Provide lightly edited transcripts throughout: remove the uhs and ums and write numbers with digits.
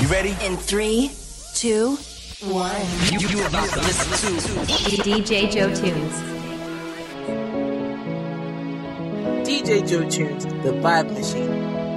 You ready? In 3, 2, 1. You about to listen to DJ Joe Tunes. DJ Joe Tunes, the vibe machine.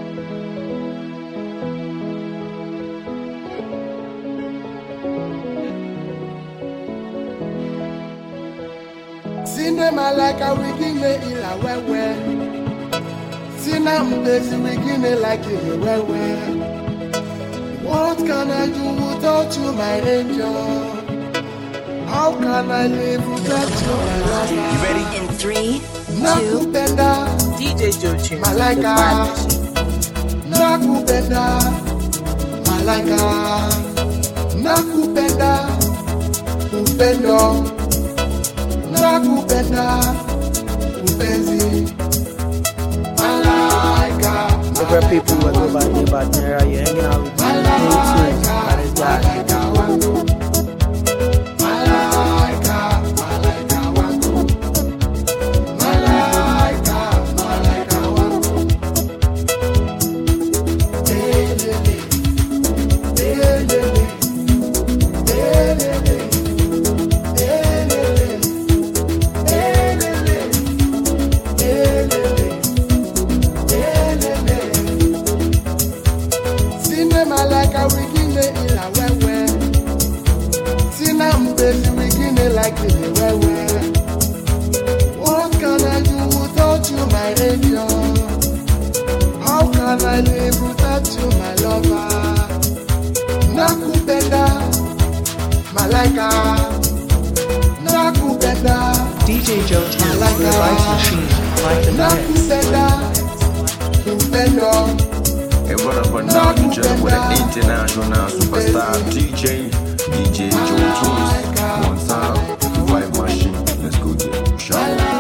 Cinema like a wiggy ila wewe. Cinema busy wiggy like a wewe. What can I do without you, my angel? How can I live without you, my lover? You ready? In 3, 2, Nakupenda, DJ Joe Tunes, Malaika. the vibe machine. nakupenda, Malaika. Nakupenda, upendo. Nakupenda, upenzi. Malaika. Different people who go by name by Nera, you're hanging out with DJ Tunes. That is that. What can I do without you, my angel? How can I live without you, my lover? Nakupenda, Malaika. Nakupenda, DJ Joe Tunes, the Malaika. Vibe Machine, like the mix. Nakupenda, upendo. Hey, what up, now you just with an international superstar DJ Joe Tunes. One time, the Vibe Machine. Let's go get it. Shout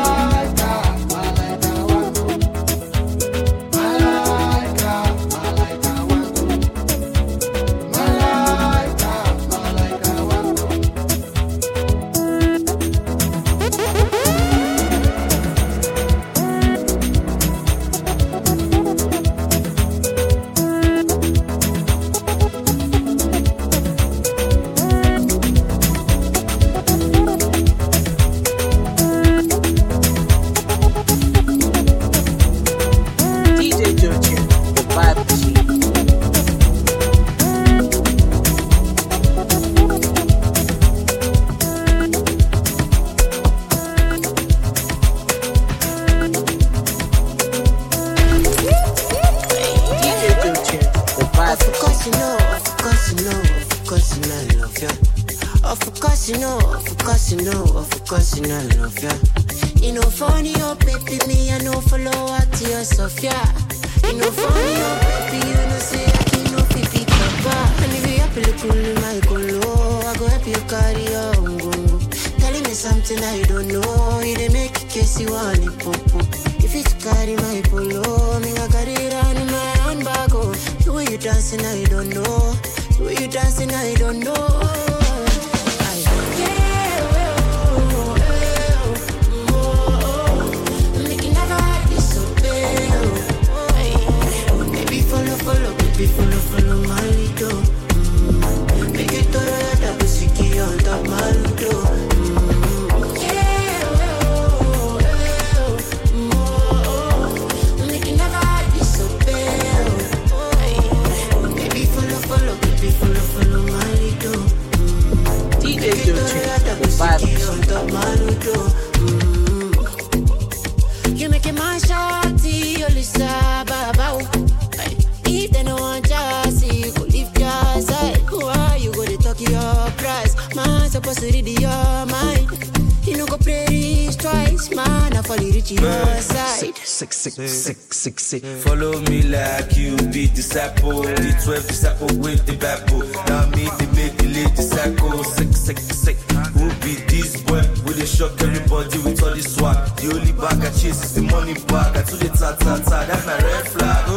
Follow me like you be disciple. The 12 disciple with the Bible. Now me they make the late disciple. Sick. Who be this boy? Will they shock everybody with all this swag? The only bag I chase is the money bag. I told the ta. That's my red flag.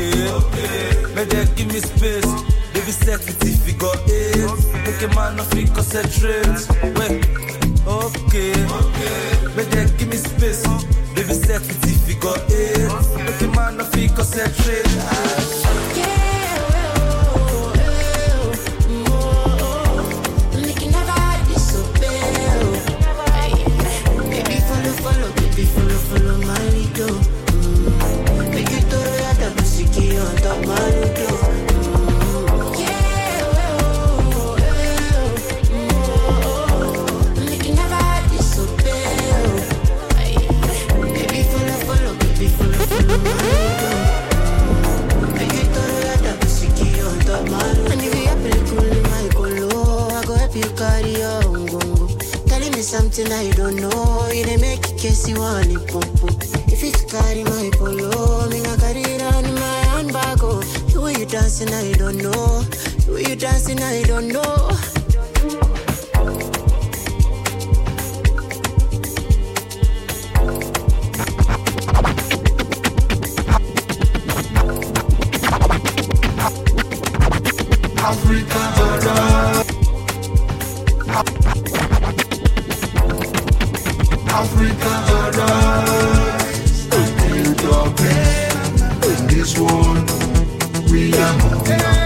Okay. Make them give me space. They be set with the figure 8. Make a man of it concentrate. Wait. Okay. Make them give me space. They be set with the figure 8. Make a man of it concentrate. I don't know. You dey make it case you want it, pop. If it's carry my polo, me I carry it on in my handbag. Oh, the way you dancing, I don't know. The way you dancing, I don't know. Africa, Africa, arise and build your best. In this world, we are moving on.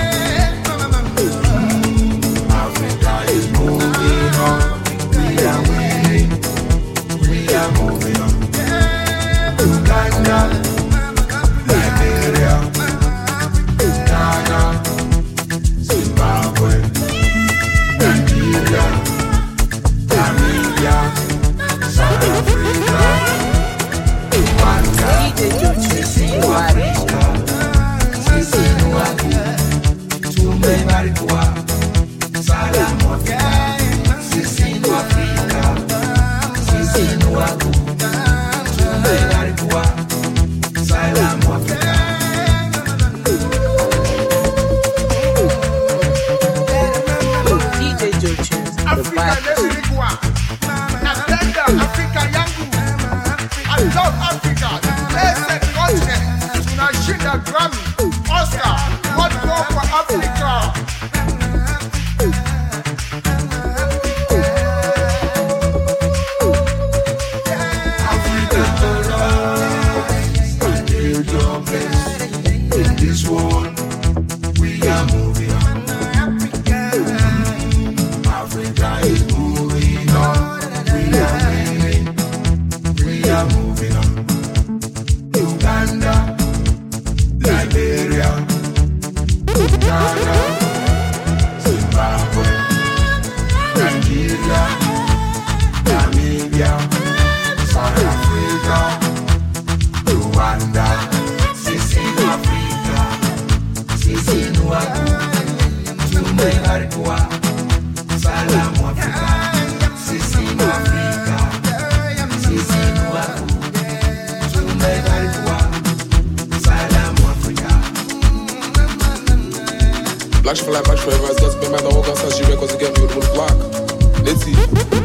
Africa is moving on. We are winning. We are moving on. Uganda, Liberia, Ghana, Zimbabwe, Nigeria, Namibia, South Africa, Rwanda, Sisi Africa, Sisi Nuaku, Tumbe Marikwa, Salam Africa, Sisi Africa, Sisi Nuaku, Tumbe Marikwa, Salam Africa. Africa, Africa, Yangu. I love Africa, the blessed continent. Tunashinda Grammy, Oscar, what go for Africa? Africa, arise and build your best. In this world, we are moving on. Africa is moving on. We are winning. We are moving on. Uganda, Liberia, Ghana, Zimbabwe, Nigeria, Namibia, South Africa, Rwanda, Sisi Africa, Sisi Nuaku, Tumbe Marikwa, Salam Africa, Sisi Africa, Sisi Nuaku, Tumbe Marikwa, Salam Africa. Black for life, black forever. It's got to be my dog. I'll start shooting because you get me with the block. Let's see.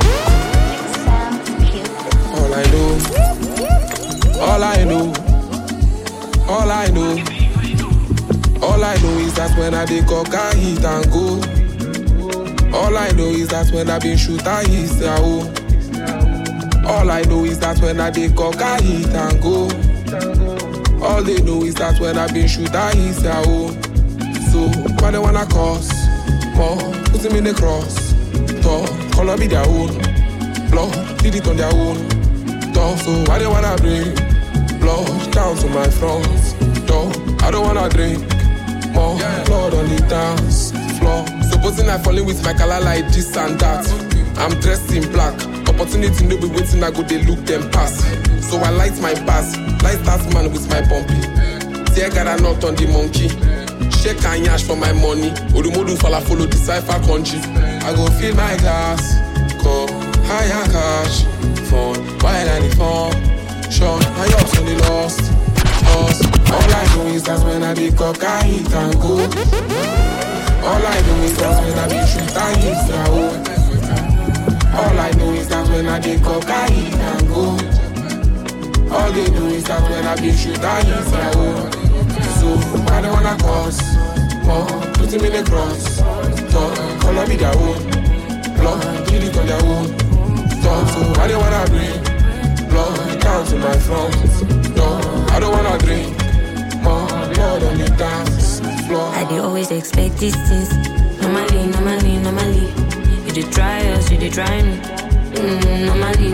All I know, all I know, all I know, all I know is that when I dey cock, I hit and go. All I know is that when I been shoot, I hit a oh. All I know is that when I dey cock, I hit and go. All they know is that when I been shoot, I hit a oh. So, why they wanna cause more? Put him in the cross. Talk, color be their own. Blood, did it on their own. Talk, so why they wanna bring blood down to my front door? I don't wanna drink more blood on the dance floor. Supposing I falling with my color like this and that. I'm dressed in black. Opportunity no be waiting, I go they look them pass. So I light my pass, light that man with my bumpy. Tear got a knot on the monkey. Shake and yash for my money. Odumodu fala follow the cipher country. I go fill my glass, go higher cash, phone, while I the phone. Sure, I also only lost. All I know is that when I be cock, I hit and go. All I know is that when I be shoot, I hit and go. All I know is that when I be cock, I hit and go. All they know is that when I be shoot, I hit and go. So I don't wanna cause more, put him in the cross. Talk, color be their own. Blood, did it on their own. Talk, so I don't wanna bring blood down to my front door. I don't wanna drink more blood on the dance floor. I dey always expect these things. Normally. You dey try us, you dey try me. Normally.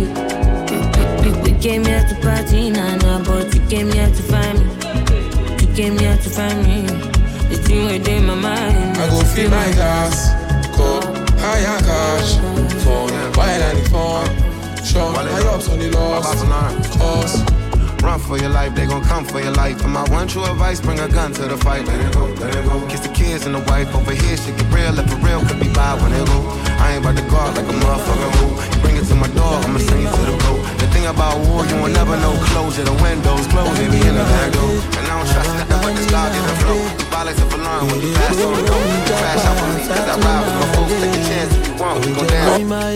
We came here to party, nah, but you came here to find me. You came here to find me. The thing within my mind. I go fill my glass, cup, higher cash, phone, while I the phone. Sean, I ups on the lost, cause run for for your life, they gon' come for your life. And my one true advice, bring a gun to the fight. Let it go, let it go. Kiss the kids and the wife over here, shit get real. If for real, could be bad when it go. I ain't about to guard like a motherfucker who. You bring it to my door, I'ma send you to the road. The thing about war, you will never know closure. The windows close, they be in the back door. And I don't trust nothing but this God in the flow. You violate the alarm when you pass on the go. You crash out with me, cause I ride with my folks. Take a chance if you want, we go down.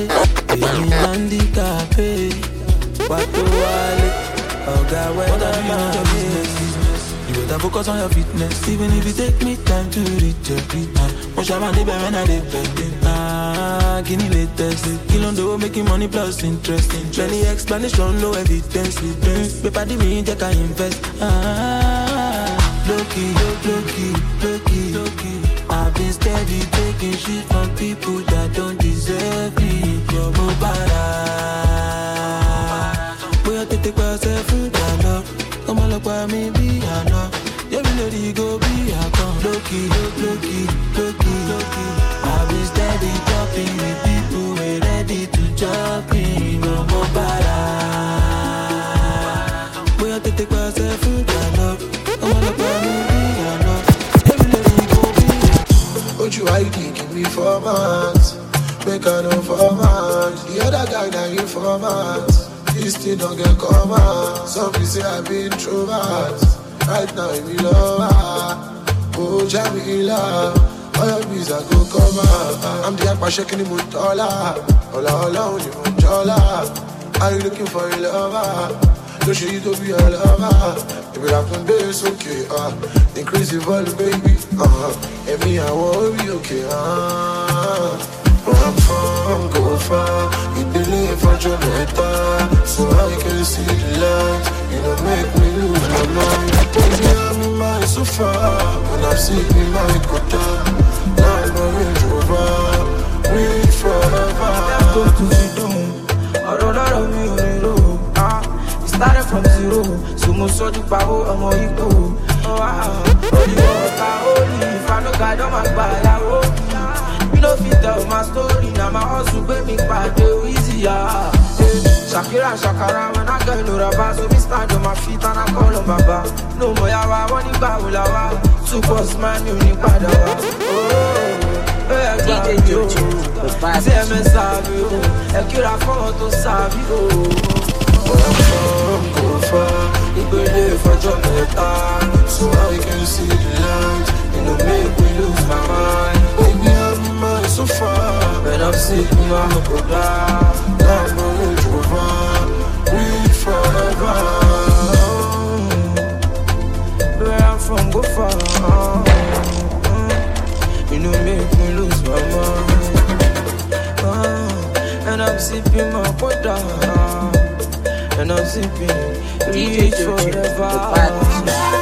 Oh God, what the business? You better focus on your fitness, even if it take me time to reach your feet. Push up on the bed when I did bed. Guinea latest, kill on the road, making money plus interest. Plenty explanation, no evidence. Paper the me, take I invest. Low key. I've been steady taking shit from people that don't deserve me. You're more take myself in the love. Come on, look by me, be a no. Yeah, we let it go, be a come. Low key. I've been steady talking with people, we're ready to jump in. No more para. We have to take myself in the love. Come on, look by me, be a no. Yeah, we let it go, be a. Don't you hiding, give me 4 months. Make I know 4 months. The other guy that you 4 months. This thing don't get covered. Some people say I've been introvert. Right now I'm in love. Oh, Jamila. All your bees I go cover. I'm the akpa shaking the mutola. Ola, only mutola. Are you looking for a lover? Don't show you to be a lover. If it happen, baby, it's okay. Increase the volume, baby. Every hour, be okay. Where I'm from, go far. You believe for Jamaica, so I can see the light. You don't make me lose my mind. Baby, I'm in my sofa. When I'm sleeping, my go down. Now I'm a Range Rover. Reach forever. Go to the dome. I don't know me. It started from zero. So much so the power of my ego. Holy water, holy. If I don't guide on my body, you know fit tell my story, now my hustle make me bad, easier. Shakira, Shakara, when I get no rubber, so me stand on my feet and I call on Baba. No more yawa, one in Bawulawa, super man, you need Padawa. DJ Jojo, c'est me savio, et que la photo savio. Go far, you believe for Jamaica, so I can see the light. You know make me lose my mind. Baby, I'm in my sofa. When I'm sick, I'm a go down. I'm a Range Rover. Reach forever. Where I'm from, go far. You know make me lose my mind. And I'm sipping my water. And I'm sipping reach forever.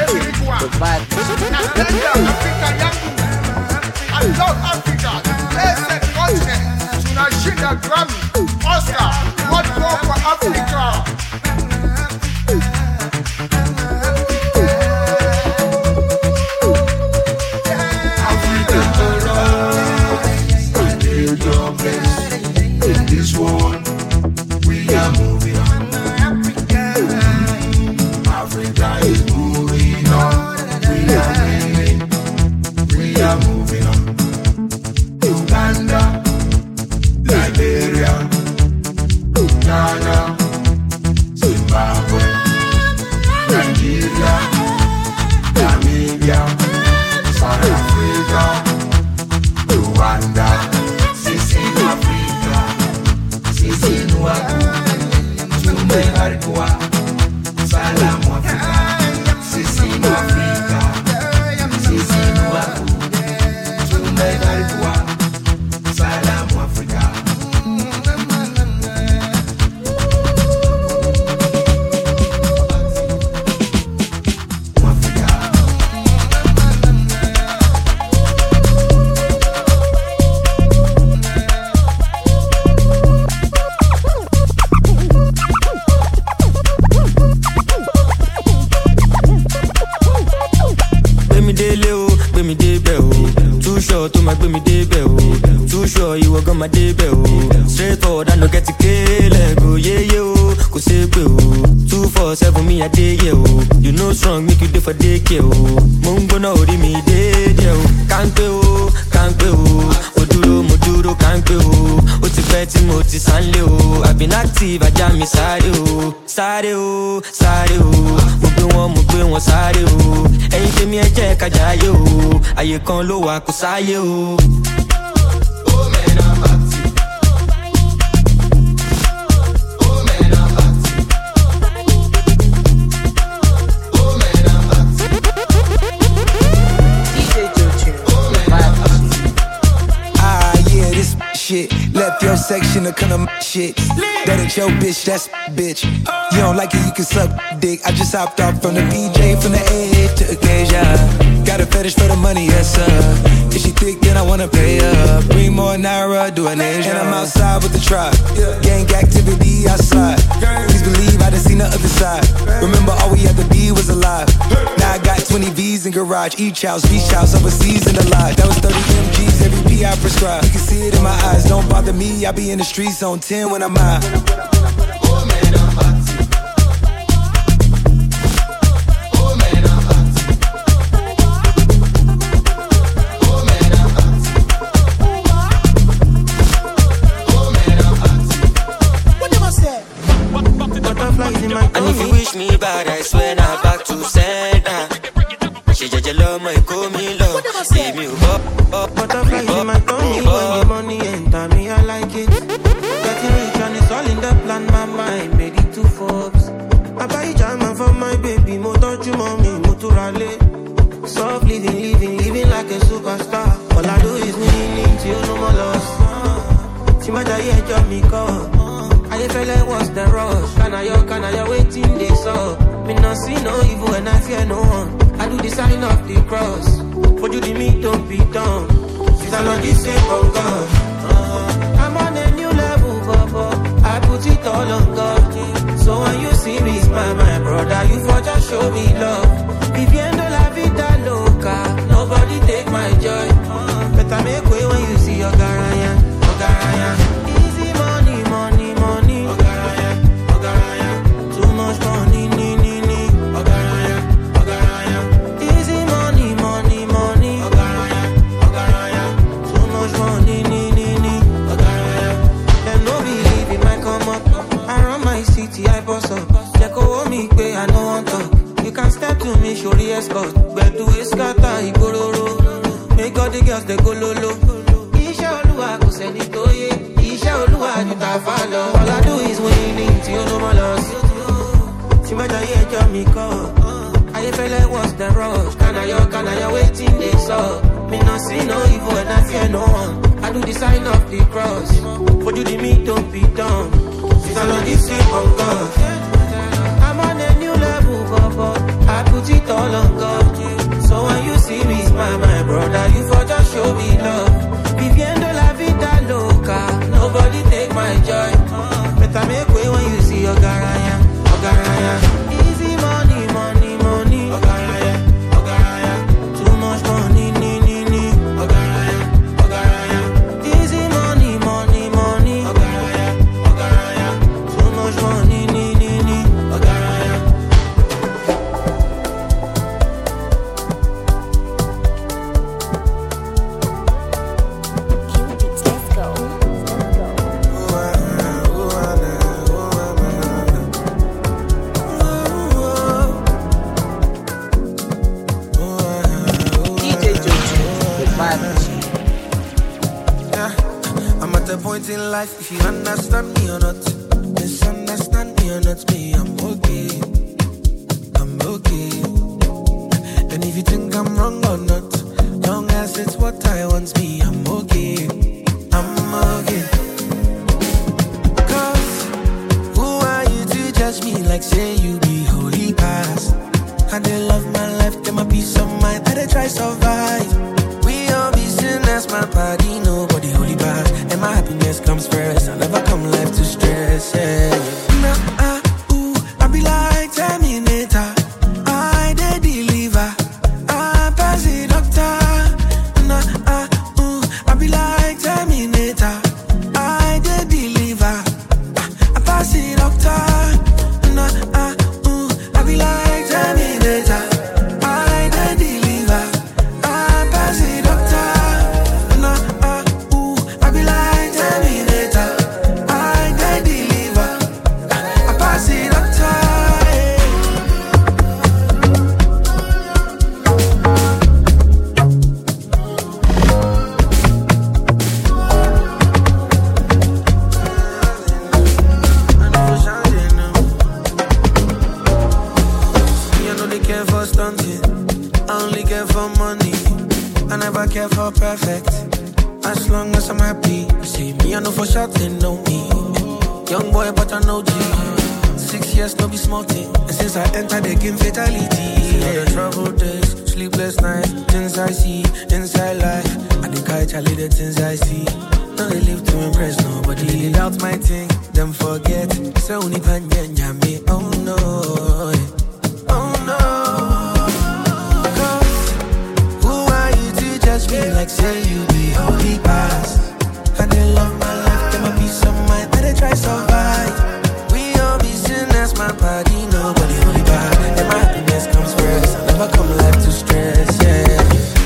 The vibe. Africa yangu. I love Africa. Blessed continent. Tunashinda Grammy, Oscar, what more for Africa? In this world, we are moving on. Africa is moving on. We are moving on. Uganda, Liberia, Ghana, Zimbabwe, Nigeria, Namibia, South Africa, Rwanda. Tumebarikwa, salamu Afrika, sisi ni Afrika, sisi ni wako. Tumebarikwa, salamu Afrika. My day bell, straight forward, I no get to kill. Go yeah yo, go say go. 247 me a day yo. You know strong, make you do for day kill. Mungo no ori me day yo. Can't go, Moduro can't go. Oti beti moti sanle o. I've been active, I jam me sare o. Mo gbé wọn sáré o. Ẹ̀yin tèmi ẹ jẹ́ ká jayé o. Ayé kan ló wà kó sáyé o. Shit. Left your section of kind of shit. That ain't your bitch, that's bitch. You don't like it, you can suck dick. I just hopped off from the BJ, from the edge to Acacia. Got a fetish for the money, yes sir. If she thick, then I wanna pay her. Bring more Naira, do an Asia. And I'm outside with the tribe. Gang activity outside. Please believe I done seen the other side. Remember all we had to be was alive. Now I got 20 V's in garage. Each house, beach house, overseas in the lodge. That was 30 MGs, every P I prescribe. You can see it in my eyes, don't bother me. I be in the streets on 10 when I'm out. And if you wish me bad, I swear now back to sender. She just love my call me love. See me up. Butterflies in my tummy when the money enter me, I like it. Getting rich and it's all in the plan, my mind made it to Forbes. I buy jam for my baby, mo touch you mommy, mo to rally. Soft living like a superstar. All I do is winning till no more loss. See my day, job me call. I feel like what's the rush? Can I waiting this up? Me not see no evil and I fear no one. I do the sign of the cross. For you the me don't be done. Since I'm on this same on God. I'm on a new level, Papa. I put it all on God. So when you see me smile, my brother, you for just show me love. Viviendo la vida loca. Nobody take my joy. Better make way when you see your Garaya. Easy money. Too much money, Easy money. Too much money, Them no believe in my come up. I run my city, I boss up. Check over me, pay, I no want talk. You can step to me, show the escort. But to Iskata, Igororo. Make all the girls, they go lolo. Isha Olua, go send it to you. Isha Olua, you can follow. All I do is winning till no more loss. See my day, job me call. I feel like what's the rush? Can I waiting this up? Me not see no evil and I fear no one. I do the sign of the cross. But you the me don't be done. Since I'm on this same on God. I'm on a new level, Papa. I put it all all on God. So when you see me smile, my brother, you for just show me love. Viviendo la vida loca, nobody take my joy. Better make way when you see your garaya, Ogaraya. Easy money, money, money, Ogaraya, Ogaraya. Too much money, Ogaraya, Ogaraya. Easy money, money, money, Ogaraya, Ogaraya. Too much money, Ogaraya. I'm at a point in life, if you understand me or not, misunderstand me or not, me, I'm okay. I'm okay. And if you think I'm wrong or not, long as it's what I want, me, I'm okay. I'm okay. Cause who are you to judge me like say you be holy past? I they love my life, get my peace of mind, I they try survive. We all be sinners, my party, nobody holy past. And my happiness comes first, I never come life to stress, yeah. I be like Terminator, I they deliver, I pass the doctor. I be like Terminator, I they deliver, I pass the doctor. I be like Terminator, I they deliver, I pass the doctor. I be like Terminator, I they deliver, I pass the doctor. I know they care for stunting, I only care for money. I never care for perfect, as long as I'm happy. See me, I know for sure they know me. Young boy, but I know G. 6 years, no be small thing. And since I entered the game, fatality. Yeah. The troubled days, sleepless nights, things I see, inside life. I think I Charlie the things I see. No, they live to impress nobody. They doubt my thing, them forget. So only panya me, oh no. Oh no. Cause who are you to judge me like say you be holy past? I they love my life, get my peace of mind, I they try survive. We all be sinners, my body, nobody holy past. And my happiness comes first, I never come life to stress, yeah.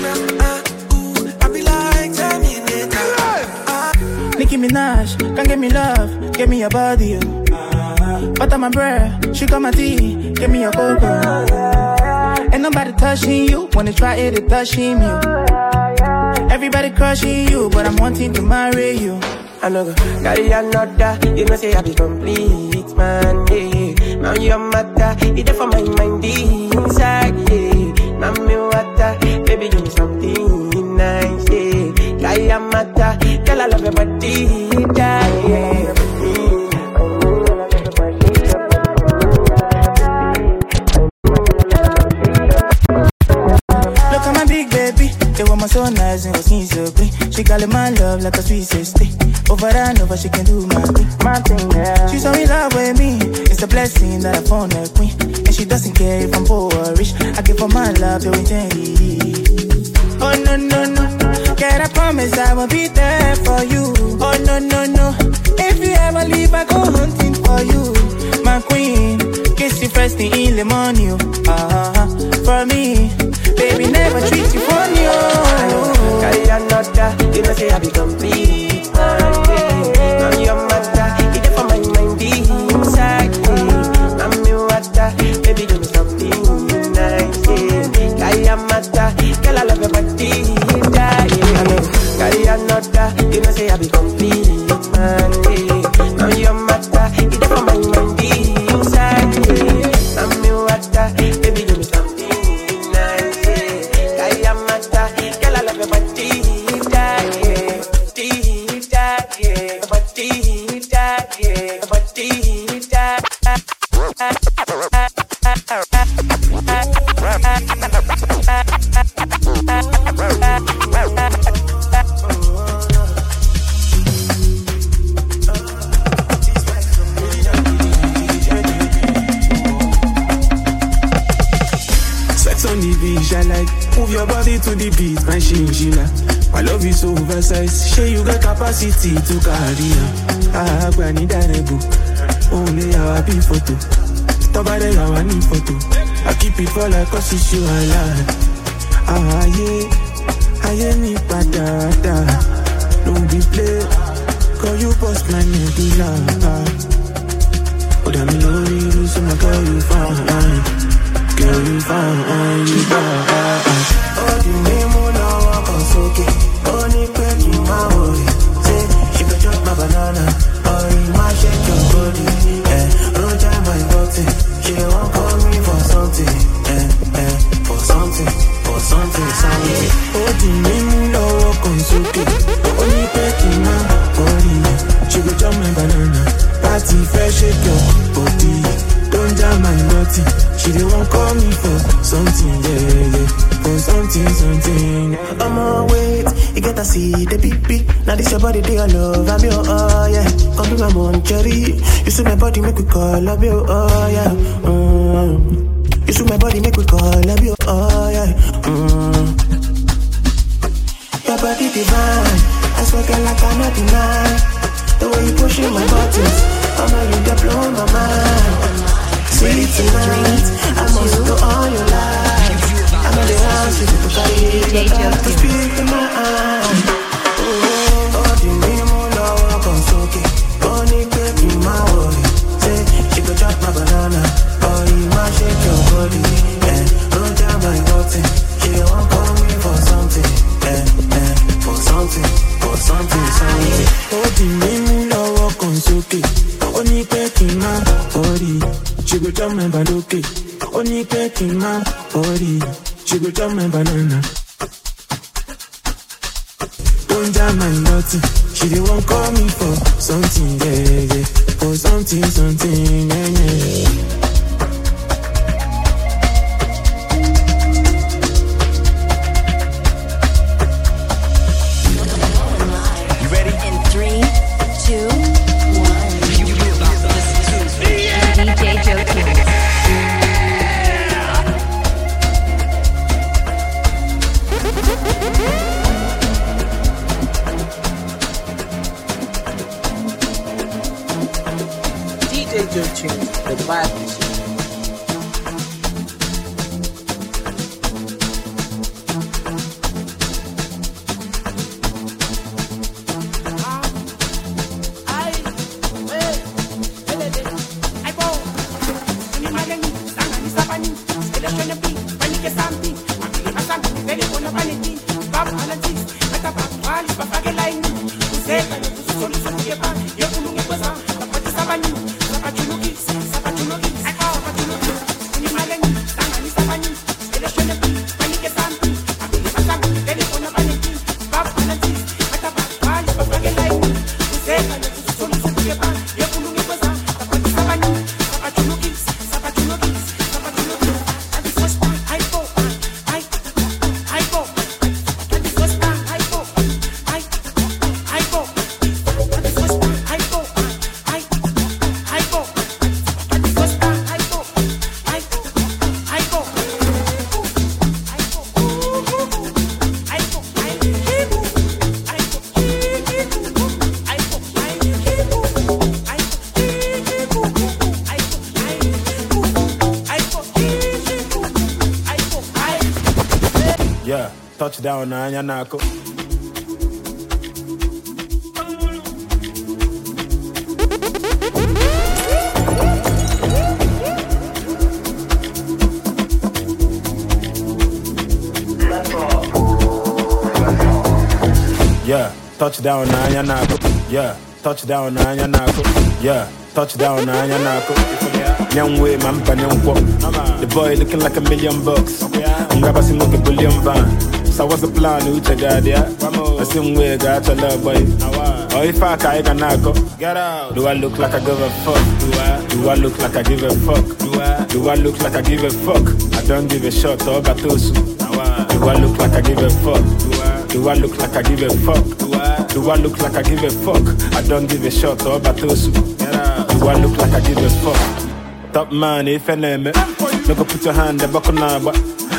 I be like Terminator. Nicki Minaj, come give me love, give me your body, oh. Butter my bread, sugar my tea, give me your cocoa. Ain't nobody touching you, when they try it, they touching you. Everybody crushing you, but I'm wanting to marry you. I know go carry another, you know say I be complete, man, yeah. Now your matter, it there for my mind inside, yeah. Now me water, baby give me something nice, yeah. Carry a matter, girl I love your body, yeah. Look at my big baby, they want my so nice and skin so clean. She calling my love like a sweet sister. Over and over, she can do my thing, yeah. She's so in love with me, it's a blessing that I found a queen. And she doesn't care if I'm poor or rich, I give her my love, so intended. Oh no, no, no, girl, I promise I will be there for you. Oh no, no, no, if you ever leave, I go hunting for you. My queen, kiss you first thing in the morning, for me, baby, never treat you funny, oh. Carry another, you know say I be complete, now your matter, it there for my mind inside, yeah. Now me water, baby give me something nice, yeah. Carry a matter, girl I love your body, yeah. Carry another, you know say I be complete, man, yeah. Now your matter, it there for my mind inside, yeah. Now me water, baby give me something nice. like move your body to the beat, my chinchilla. My love is so oversized. Sure you got capacity to carry on. I need a book. Only our be photo. Stop by the hour need photo. I keep it for like cause it's you alive. Yeah, me patata. Don't be play. Cause you post my medulla. But I'm in no reason, so my girl you fine. Girl you fine, you fine. Oh, the name on our house, okay. Only pecking my body. Say, she can chop my banana. Or you might shake your body. Don't jam my body. She won't call me for something. For something. Oh, the name on our house, okay. Only pecking my body. She can chop my banana. Party fresh, shake your body. Don't jam my body. She won't call me for something, yeah. For something. I'm on wait, you get to see the beep. Now this your body, they all love. I'm your, oh yeah. Come be my moncherry. You see my body, make we call up your, oh yeah. You see my body, make we call up your, oh yeah. Your body divine. I swear, girl, I cannot deny the way you pushing my buttons. I'm a you that blow my mind. See tonight, I must go all your life. I'm in the house, you can carry it. I can speak in my eyes. Oh, the name on the walk on soaking. Only baby, my body. Say, she could chop my banana. Or you might shake your body. Don't jam my body. She won't call me for something. For something. Oh, the name on the walk on soaking. Only baby, my body. She go jump my baloke. Only pecking my body. She go jump my banana. Don't jam my naughty. She they won't call me for something, yeah. For something, yeah. The Bible machine. Yeah, touchdown na Yanako. Yeah, touchdown na Yanako. Yeah, touchdown na Yanako. Yeah, touchdown na Yanako. Young way, man, the boy looking like $1 million. I'm grabbing some like a billion van. So what's the plan? Who take God, yeah? I same way, got your love, boy. Oh, if I can go. Get out. Do I look like I give a fuck? Do I look like I give a fuck? Do I look like I give a fuck? I don't give a shot, oh, Batosu. Do I look like I give a fuck? Do I look like I give a fuck? Do I look like I give a fuck? I don't give a shot, oh, Batosu. Do I look like I give a fuck? Top man, if I name it. No go put your hand, the buckle now, but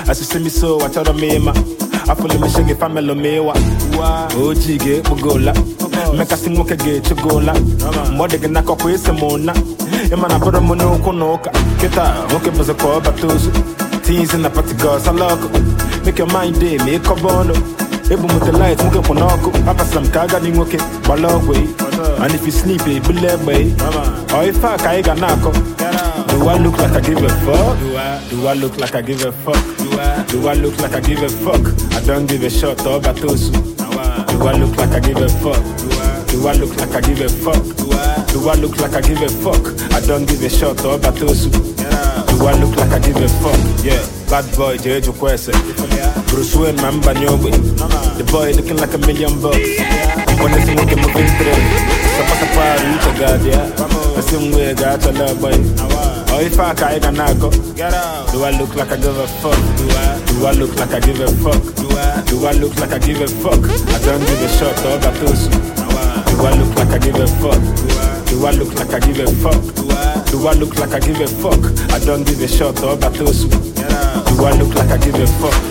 As you see me so, I tell them me ma. I feel me shake family me wa. Oh jige bugola. Make a sing woke get to gola. More than a cock with some mona. Emana put a monoko noka. Kita, woke was a call batusu. Teens in the party girls, I love. Make your mind day, make a bono. Able with the lights, look up on Uncle. Papa some kaga ni woke, balog way. And if you sleepy, believe way. Or if I got nako. Do I look like I give a fuck? Do I look like I give a fuck? Do I look like I give a fuck? I don't give a shot or batosu. Do I look like I give a fuck? Do I look like I give a fuck? Do I look like I give a fuck? I don't give a shot or batosu. Do I look like I give a fuck? Yeah, bad boy, Jeju Kwese. Bruce Wayne, Mamba Nyobe. The boy looking like $1 million. When they smoke him moving through. Suppose a fire, reach a god, yeah. The same way I got a love boy. Or if I can't nako. Do I look like I give a fuck? Do I look like I give a fuck? Do I look like I give a fuck? I don't give a shot or batosu. Do I look like I give a fuck? Do I look like I give a fuck? Do I look like I give a fuck? I don't give a shot or batosu. Do I look like I give a fuck?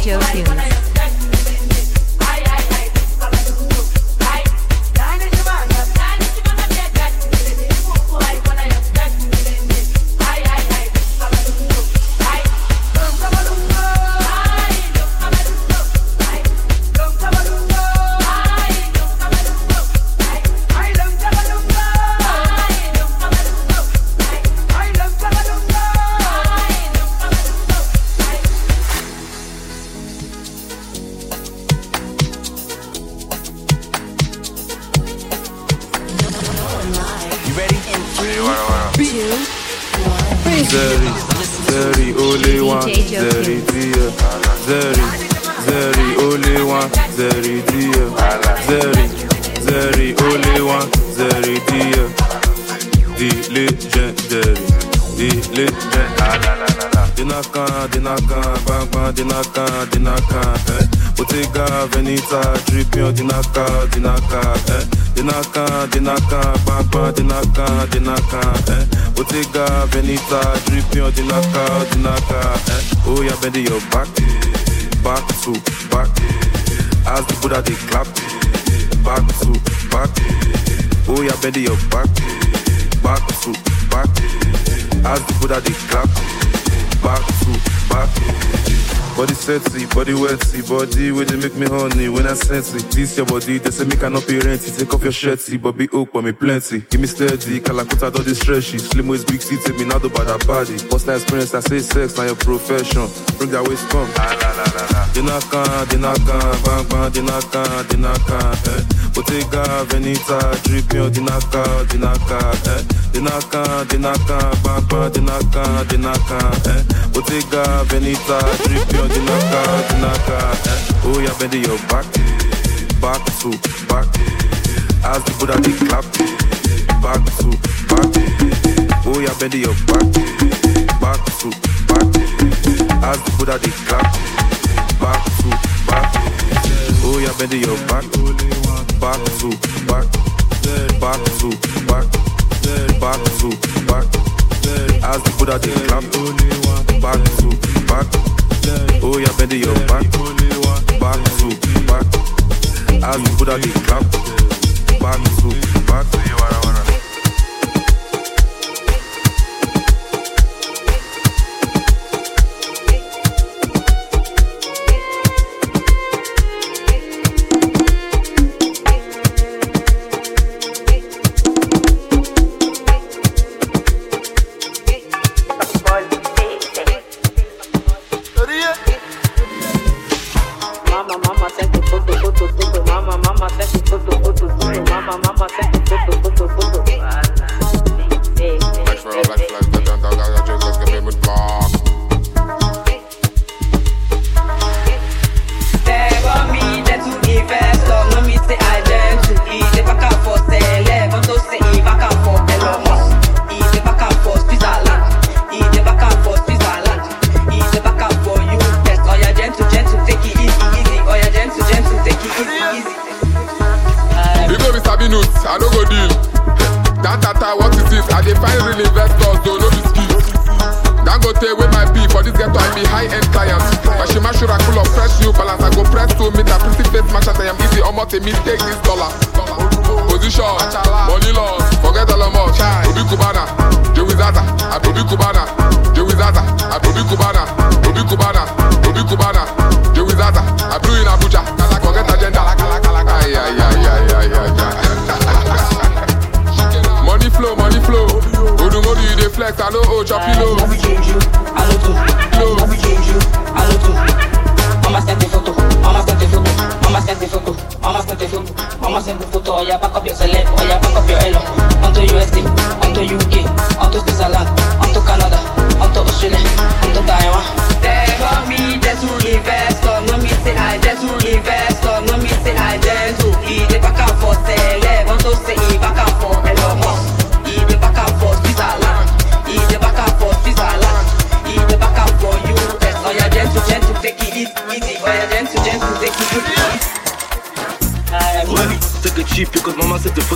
Joe Tunes. Zeri, only one, Zeri, dear. Zeri, only one, Zeri, dear. Zeri, only one, Zeri, dear. The legendary, the legendary. Dinaka, bang bang, dinaka, Bottega, Veneta, dripping, dinaka, Dinaka, bang bang, dinaka, Bottega, Veneta, dripping, dinaka, Oh, yeah, bend your back to back. As the Buddha they clap, back to back. Oh, yeah, bend your back to back. As the Buddha they clap, back to back. Body sexy, body wetty, body where they make me honey when I sense it. This your body, they say me cannot be renty. Take off your shirty, but be oak for me plenty. Give me steady, Kalakuta don't distress you. Slim waist, big city, me not about that body. What's that experience? I say sex, now your profession. Bring that waist, come. Dinaka, bang bang, dinaka, Bottega, Veneta, dripping, dinaka, Dinaka, bang bang, dinaka, Bottega, Veneta, dripping, dinaka, Oh, yeah, bend your back to back. As the Buddha they clap, back to back. Oh, yeah, bend your back to back. As the Buddha they clap, back to back. Oh, yeah, bend your back to back. As the Buddha they clap, back to back. Oh, yeah, bend your back to back. As the Buddha they clap, back to back.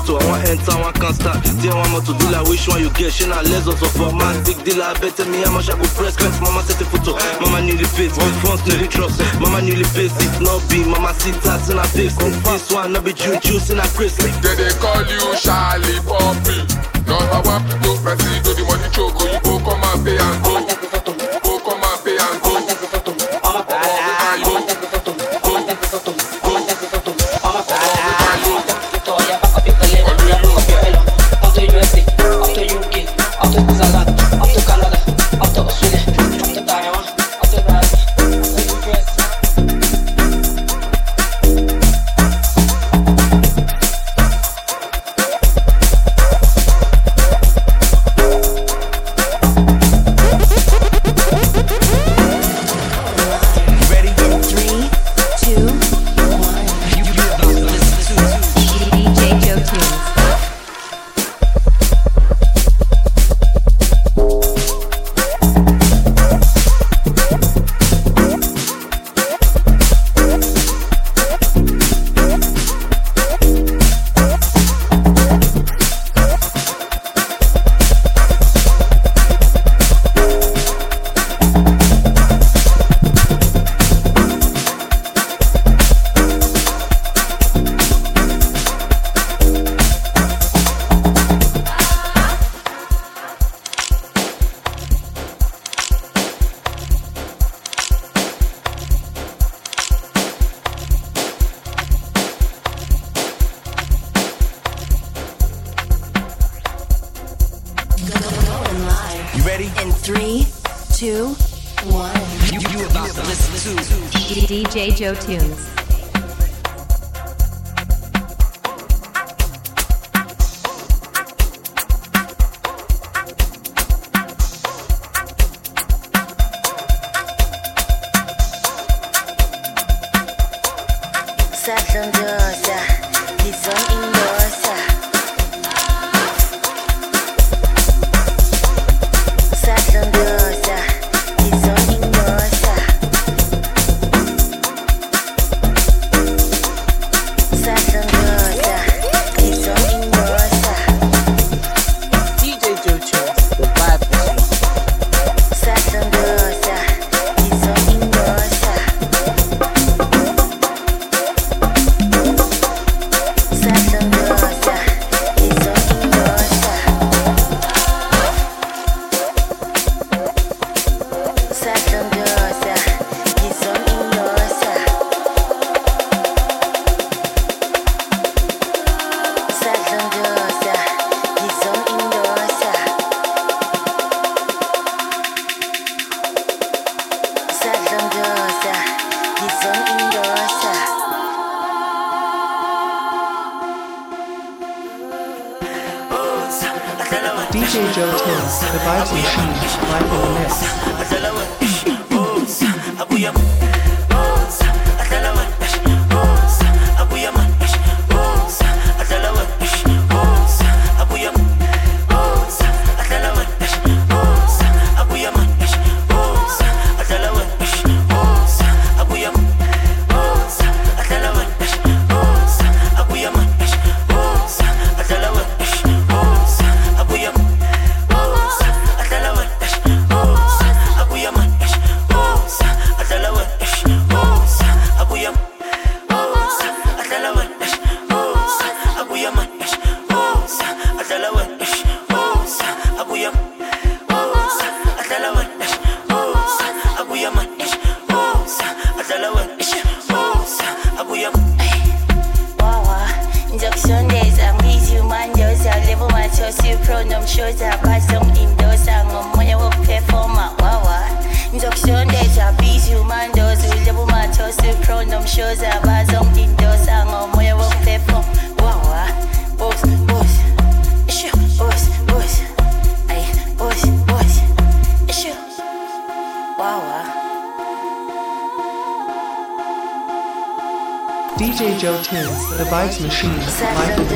photo. I want enter, I can't start. Then one more to do like which one you get. She not less of a man. Big deal, I bet me how much I go press. Mama set the photo. Mama need the face. Phones need the trust. Mama need the face. If not be, mama sit tats in her face. This one not be juice in her Chris. They call you Charlie Poppy. Number one, go proceed to the money choke. You go come and pay and go. Go come and pay and go. In 3, 2, 1. You about to listen to DJ Joe Tunes. DJ Joe Tunes, the Vibes Machine, live in the mix. DJ Joe Tunes, the Vibes Machine, live in the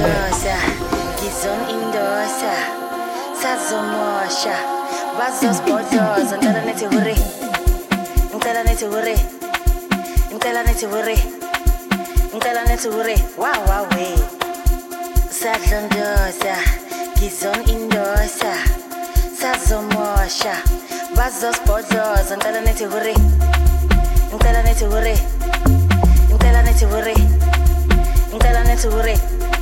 Sadlondosa, Gizon Indosa, Sazomosha, Bazos Podzos, and Talaneti Hurry, and Talaneti Hurry, and Talaneti Hurry, and Talaneti Hurry.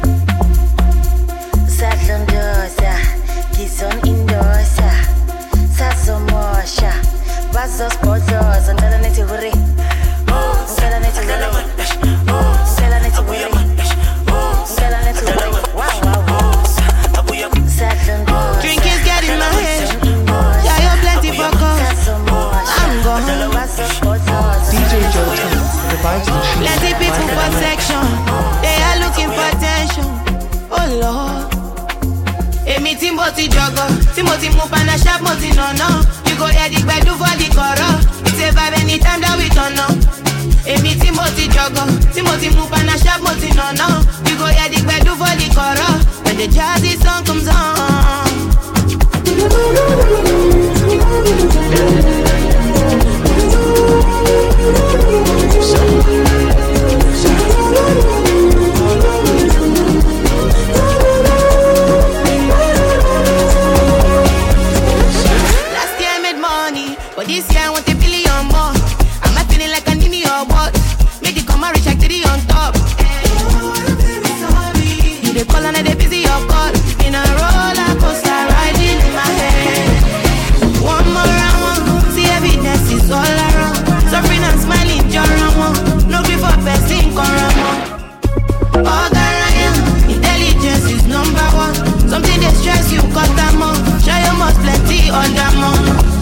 Sadlondosa, Gizon Indosa, Sazomosha, Bazos Podzos, and Talaneti Hurry, and Talaneti Hurry, and Talaneti Hurry. Drink is getting my head. Yeah, you're plenty for cause. I'm gone. DJ Joe Tunes, the Vibes Machine. Plenty people for section. They are looking for attention. Oh Lord. Emi Timothy Jogger. Timothy Mupana Sharp Moti no. You go hear the bed do for the chorus. It's a vibe anytime that we turn up. Emi Timothy Jogger. Timothy Mupana Sharp Moti no. You go hear the bed do for the chorus. When the jazzy song comes on. Last year I made money, but this year I want $1 billion more. I'm not feeling like I need your what? Make it come and reach like 3 on top. You dey call and I dey busy your call. In a roller coaster riding in my head. One more round, see evidence is all around. Suffering and smiling, you're around. No grief for person, come around. All Ryan, intelligence is number one. Something they stress you, cut them on. Show you must plenty on them on.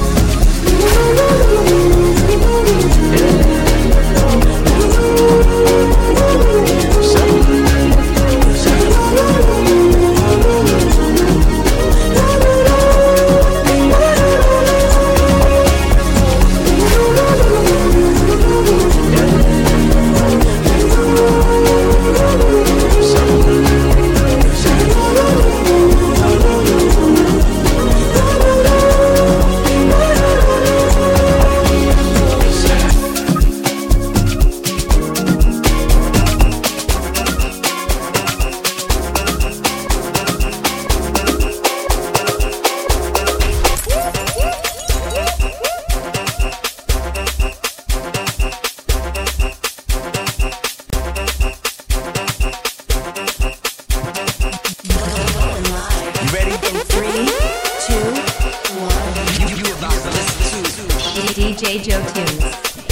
DJ Joe Tunes.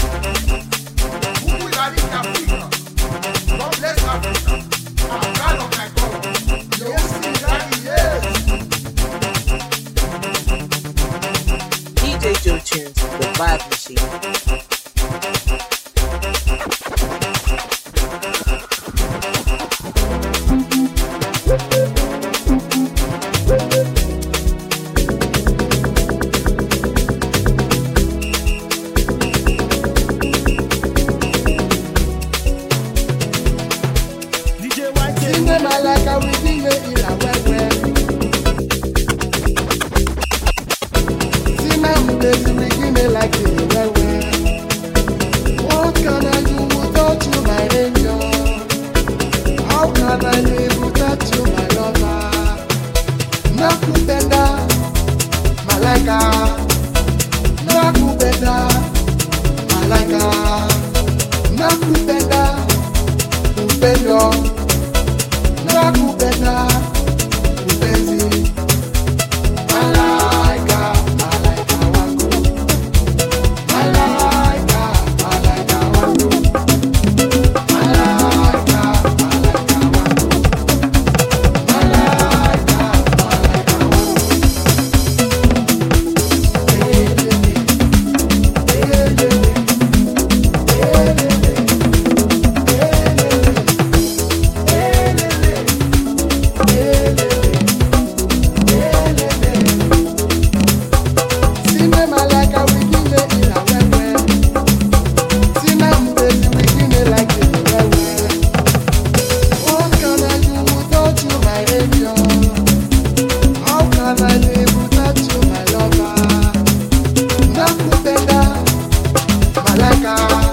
DJ Joe Tunes, the Vibe Machine.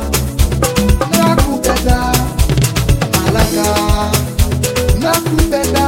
Nakupenda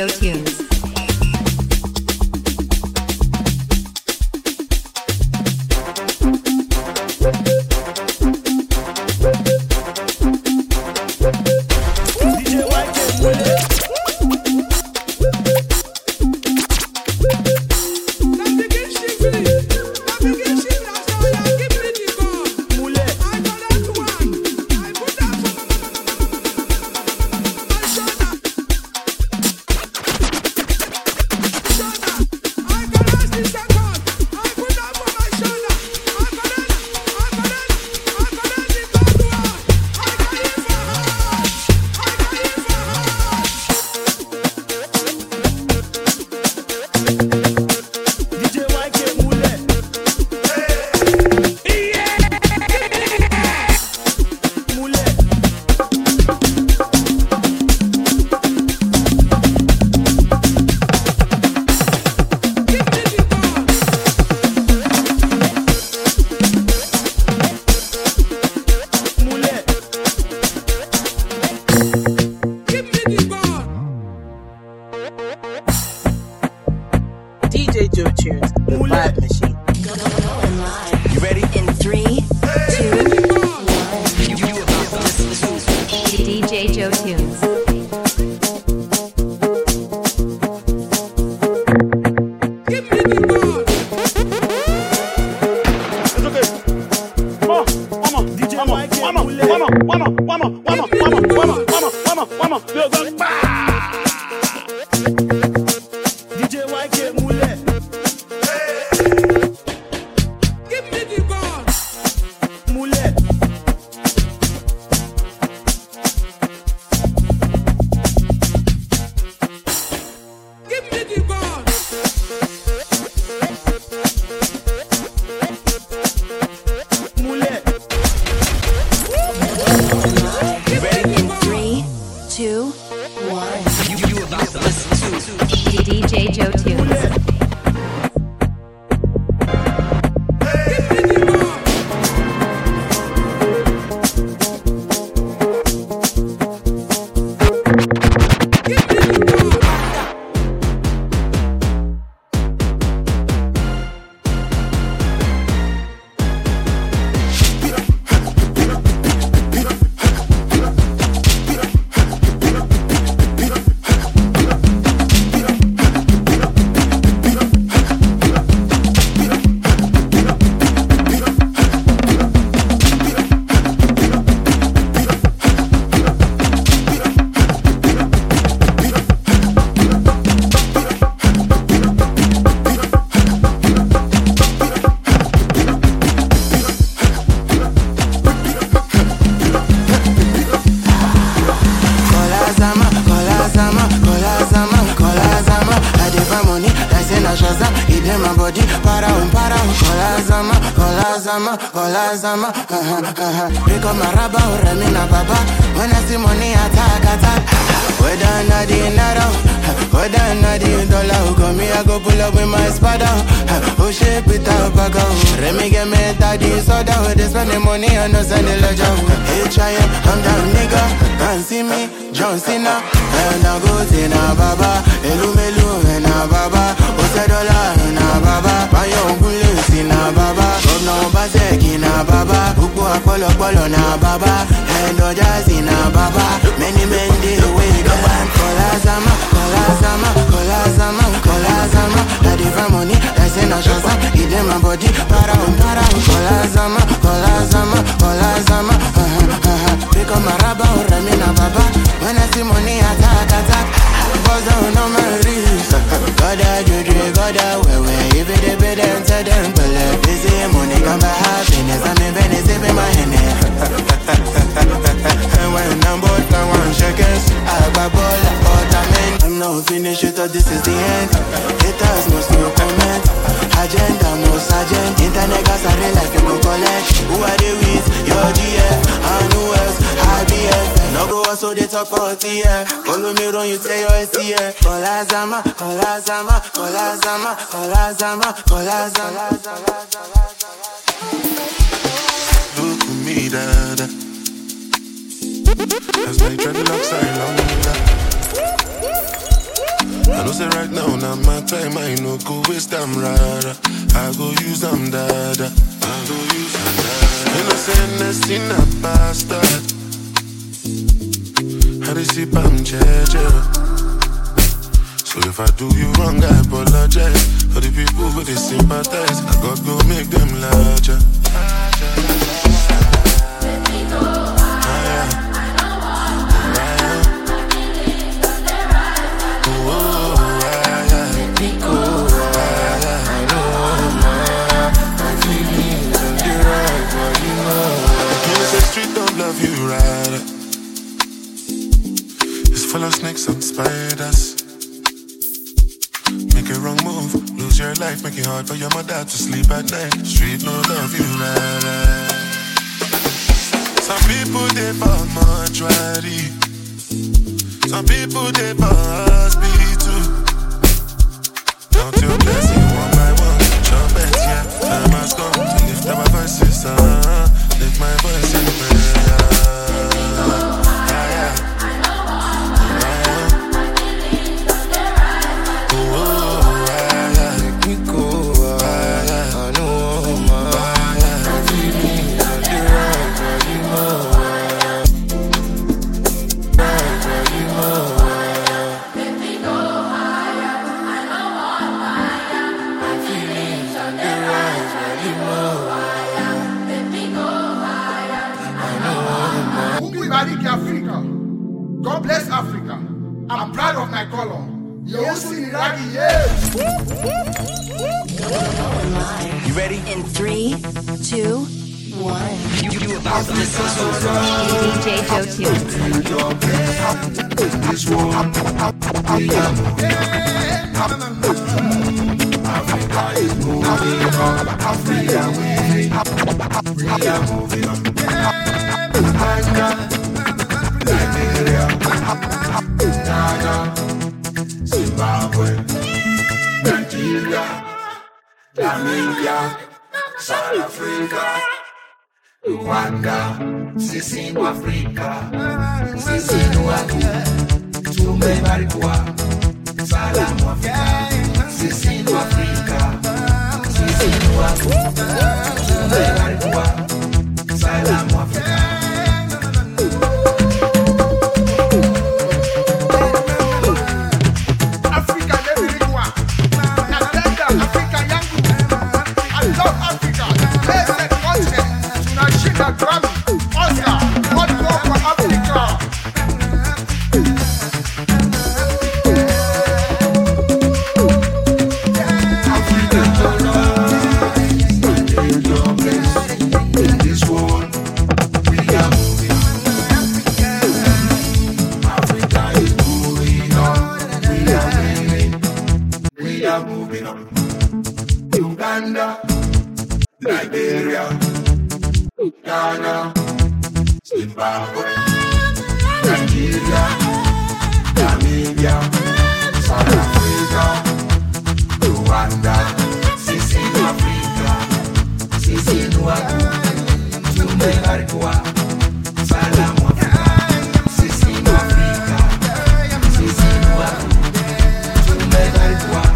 Joe Tunes. DJ Joe Tunes, the vibe machine. You ready? In 3, 2, 1. You about to listen to DJ Joe Tunes. DJ Joe Tunes. Pick up my rubber, Remina Baba. When I see money, attack. Whether or not the naira, whether or not the dollar, come me, I go pull up with my spada. Oh shit, without bago. Remy get me daddy soda. They spend the money and no send the ledger. Hey, try it, I'm down, nigga. Can't see me, John Cena. And I go to na Baba. Elu, and na Baba. Ose dollar, na Baba. Payo, bullet, na Baba. No bazeki na Baba. Uku apolo na Baba. And Ojazi na Baba. Many men dey away go and Kola Zama. I dey money, I say na Shazam. It in my body, para. Kola Zama. Pick up my rubber, Remina Baba. When I see money, attack. Buzz down on my wrist. Goda juju, goda wewe. If it dey pay them, tell them belle. They say money come by happiness. I'm in Venice, it be my henny. And when I'm bored, I want shakers. I buy ball, I'm not finished, you thought this is the end. Haters must no comment. Agenda, no sergeant. Internet gas, I real life, you go collect. Who are they with? Your GF. And who else? IBF. No go also they talk about TF. Follow me run, you say your STF. Kola Zama. Look at me, dada. As my dreadlocks are longer. I know say right now, now my time, I no go waste them rara. I go use them dada. I go use them dada. You know say nothing a bastard. I receive I'm jeje. So if I do you wrong, I apologize. For the people who they sympathize, I got go make them larger. Love you right. It's full of snakes and spiders. Make a wrong move, lose your life, make it hard for your mother to sleep at night. Street no love you right. Some people they for mortuary. Some people they for hospital. Count your blessing one by one. Your bet, yeah. Time has come to lift up my voices, lift my voice in prayer. God bless Africa. I'm proud of my color. You ready? In 3, 2, 1. You about to listen to DJ Joe Tunes. This one, Africa is moving on. Africa we are moving on. Nigeria, Ghana, Zimbabwe, Nigeria, Namibia, South Africa, Rwanda, Sisino Africa, Sisino Africa, Tume Marikwa, Salamu Africa, Sisino Africa, Sisino Africa, Tume Marikwa, Salamu Africa. Nigeria, Ghana, Zimbabwe, Nigeria, Namibia, South Africa, Rwanda, Sisino Africa, Sisino Africa, Tume Marikwa, Salamu Africa, Sisino Africa, Sisino Africa, Tume Marikwa.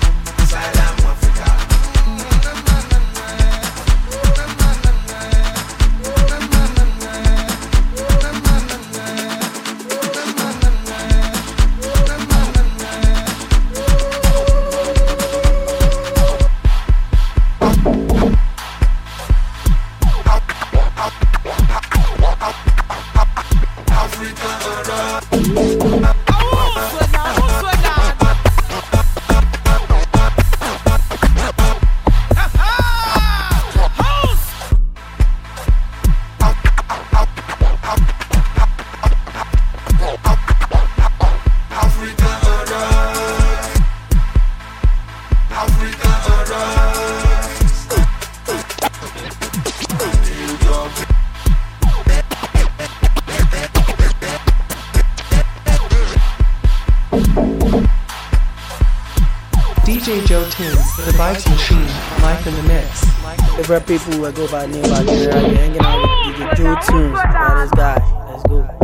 DJ Joe Tunes, the Vibes Machine, live in the mix. Different people who go by the name of Nigeria, hanging out with DJ Joe Tunes. This guy. Let's go.